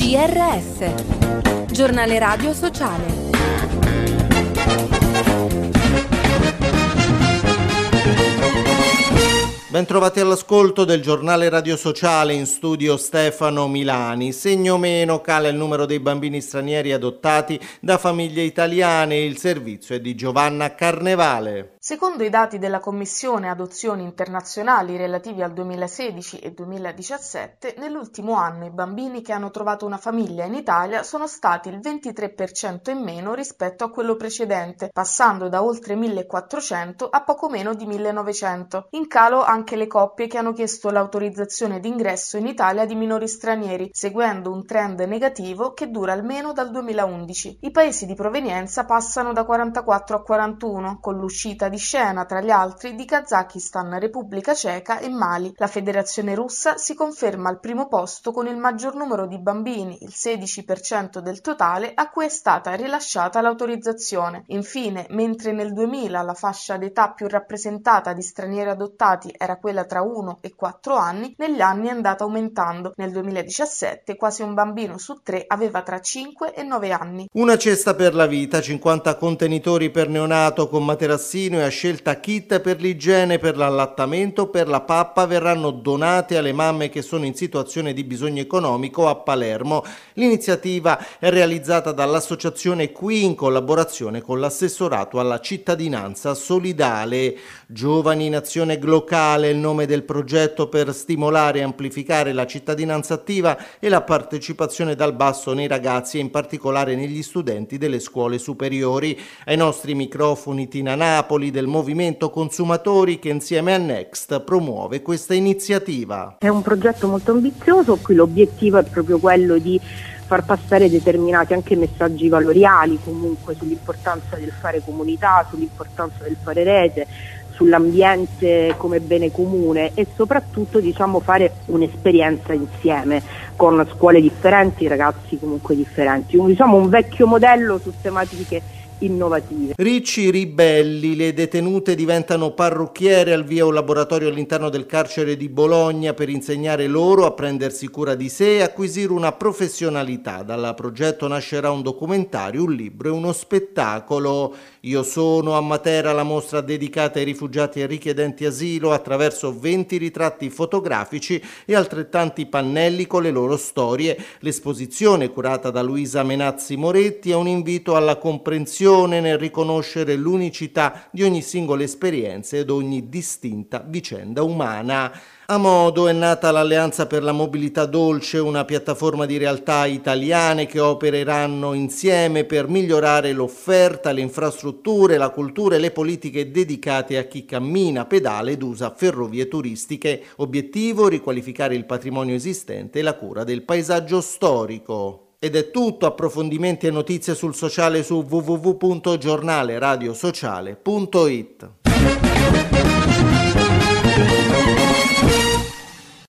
GRS, Giornale Radio Sociale. Bentrovati all'ascolto del Giornale Radio Sociale, in studio Stefano Milani. Segno meno cala il numero dei bambini stranieri adottati da famiglie italiane. Il servizio è di Giovanna Carnevale. Secondo i dati della Commissione Adozioni Internazionali relativi al 2016 e 2017, nell'ultimo anno i bambini che hanno trovato una famiglia in Italia sono stati il 23% in meno rispetto a quello precedente, passando da oltre 1.400 a poco meno di 1.900. In calo anche le coppie che hanno chiesto l'autorizzazione d'ingresso in Italia di minori stranieri, seguendo un trend negativo che dura almeno dal 2011. I paesi di provenienza passano da 44 a 41, con l'uscita di scena, tra gli altri, di Kazakistan, Repubblica Ceca e Mali. La Federazione Russa si conferma al primo posto con il maggior numero di bambini, il 16% del totale, a cui è stata rilasciata l'autorizzazione. Infine, mentre nel 2000 la fascia d'età più rappresentata di stranieri adottati era quella tra 1 e 4 anni, negli anni è andata aumentando. Nel 2017 quasi un bambino su 3 aveva tra 5 e 9 anni. Una cesta per la vita, 50 contenitori per neonato con materassino e a scelta kit per l'igiene, per l'allattamento, per la pappa verranno donate alle mamme che sono in situazione di bisogno economico a Palermo. L'iniziativa è realizzata dall'associazione Qui in collaborazione con l'assessorato alla cittadinanza solidale. Giovani in azione locale è il nome del progetto per stimolare e amplificare la cittadinanza attiva e la partecipazione dal basso nei ragazzi e in particolare negli studenti delle scuole superiori. Ai nostri microfoni Tina Napoli del Movimento Consumatori, che insieme a Next promuove questa iniziativa. È un progetto molto ambizioso, qui l'obiettivo è proprio quello di far passare determinati anche messaggi valoriali comunque sull'importanza del fare comunità, sull'importanza del fare rete, sull'ambiente come bene comune e soprattutto fare un'esperienza insieme con scuole differenti, ragazzi comunque differenti, un vecchio modello su tematiche innovative. Ricci ribelli, le detenute diventano parrucchiere, al via un laboratorio all'interno del carcere di Bologna per insegnare loro a prendersi cura di sé e acquisire una professionalità. Dal progetto nascerà un documentario, un libro e uno spettacolo. Io sono a Matera, la mostra dedicata ai rifugiati e richiedenti asilo, attraverso 20 ritratti fotografici e altrettanti pannelli con le loro storie. L'esposizione, curata da Luisa Menazzi Moretti, è un invito alla comprensione nel riconoscere l'unicità di ogni singola esperienza ed ogni distinta vicenda umana. A Modo è nata l'Alleanza per la Mobilità Dolce, una piattaforma di realtà italiane che opereranno insieme per migliorare l'offerta, le infrastrutture, la cultura e le politiche dedicate a chi cammina, pedala ed usa ferrovie turistiche. Obiettivo: riqualificare il patrimonio esistente e la cura del paesaggio storico. Ed è tutto. Approfondimenti e notizie sul sociale su www.giornaleradiosociale.it.